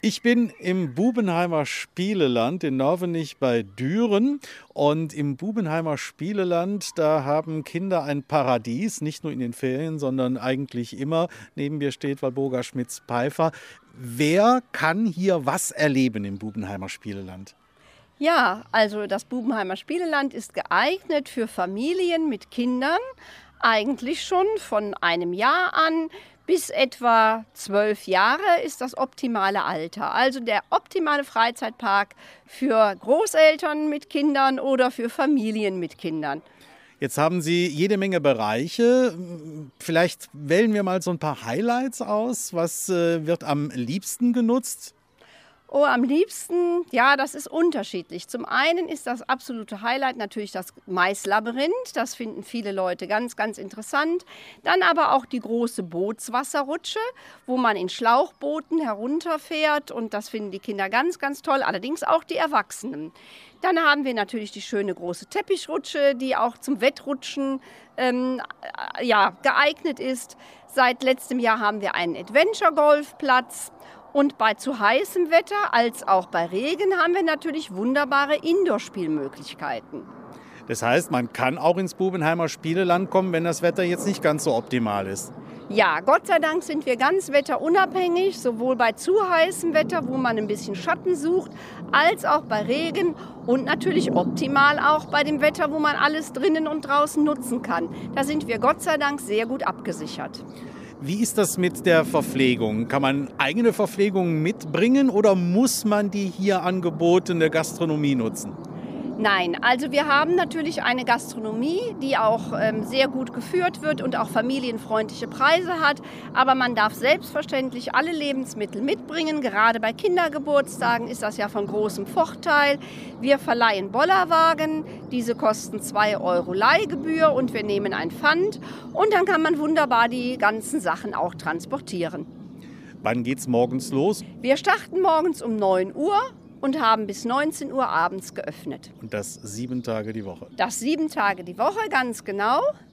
Ich bin im Bubenheimer Spieleland in Norvenich bei Düren. Und im Bubenheimer Spieleland, da haben Kinder ein Paradies, nicht nur in den Ferien, sondern eigentlich immer. Neben mir steht Walburga Schmitz-Peifer. Wer kann hier was erleben im Bubenheimer Spieleland? Ja, also das Bubenheimer Spieleland ist geeignet für Familien mit Kindern, eigentlich schon von einem Jahr an. Bis etwa 12 Jahre ist das optimale Alter. Also der optimale Freizeitpark für Großeltern mit Kindern oder für Familien mit Kindern. Jetzt haben Sie jede Menge Bereiche. Vielleicht wählen wir mal so ein paar Highlights aus. Was wird am liebsten genutzt? Oh, am liebsten, ja, das ist unterschiedlich. Zum einen ist das absolute Highlight natürlich das Maislabyrinth. Das finden viele Leute ganz, ganz interessant. Dann aber auch die große Bootswasserrutsche, wo man in Schlauchbooten herunterfährt. Und das finden die Kinder ganz, ganz toll. Allerdings auch die Erwachsenen. Dann haben wir natürlich die schöne große Teppichrutsche, die auch zum Wettrutschen geeignet ist. Seit letztem Jahr haben wir einen Adventure-Golfplatz. Und bei zu heißem Wetter als auch bei Regen haben wir natürlich wunderbare Indoor-Spielmöglichkeiten. Das heißt, man kann auch ins Bubenheimer Spieleland kommen, wenn das Wetter jetzt nicht ganz so optimal ist. Ja, Gott sei Dank sind wir ganz wetterunabhängig, sowohl bei zu heißem Wetter, wo man ein bisschen Schatten sucht, als auch bei Regen und natürlich optimal auch bei dem Wetter, wo man alles drinnen und draußen nutzen kann. Da sind wir Gott sei Dank sehr gut abgesichert. Wie ist das mit der Verpflegung? Kann man eigene Verpflegung mitbringen oder muss man die hier angebotene Gastronomie nutzen? Nein, also wir haben natürlich eine Gastronomie, die auch sehr gut geführt wird und auch familienfreundliche Preise hat. Aber man darf selbstverständlich alle Lebensmittel mitbringen. Gerade bei Kindergeburtstagen ist das ja von großem Vorteil. Wir verleihen Bollerwagen. Diese kosten 2 € Leihgebühr und wir nehmen ein Pfand. Und dann kann man wunderbar die ganzen Sachen auch transportieren. Wann geht's morgens los? Wir starten morgens um 9 Uhr. Und haben bis 19 Uhr abends geöffnet. Und das 7 Tage die Woche? Das 7 Tage die Woche, ganz genau.